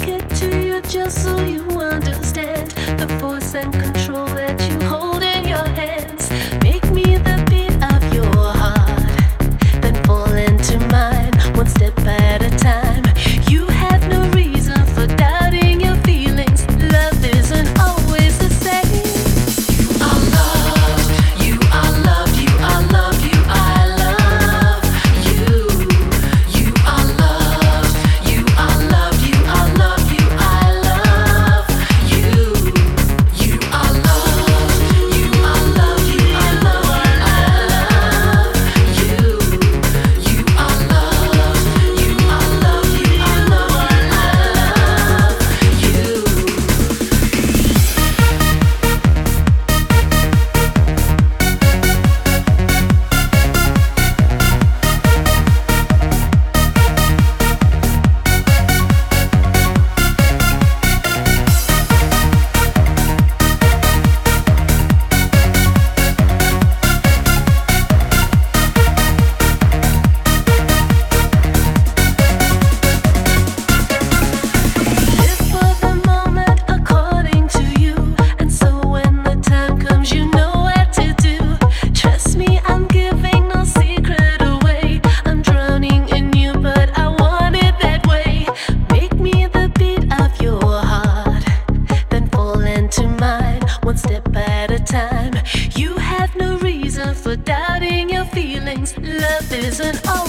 it to you just so you understand the force and control that you hold in your hands. Make me the beat of your heart, then fall into mine, one step at a time. You have no reason for doubting your feelings. Love isn't always the same. You are loved, you are loved, you are loved, you I love you. You are loved, you are loved, you are loved, you I love you. You are loved, you are loved, you I love, I love you. You are loved, you are loved, you I love, I love Live for the moment according to you, and so when the time comes, you know what to do. Trust me, I'm giving no secret away. I'm drowning in you, but I want it that way. Make me the beat of your heart, then fall into mine, one step at a time. You have no reason for doubting your feelings. Love isn't always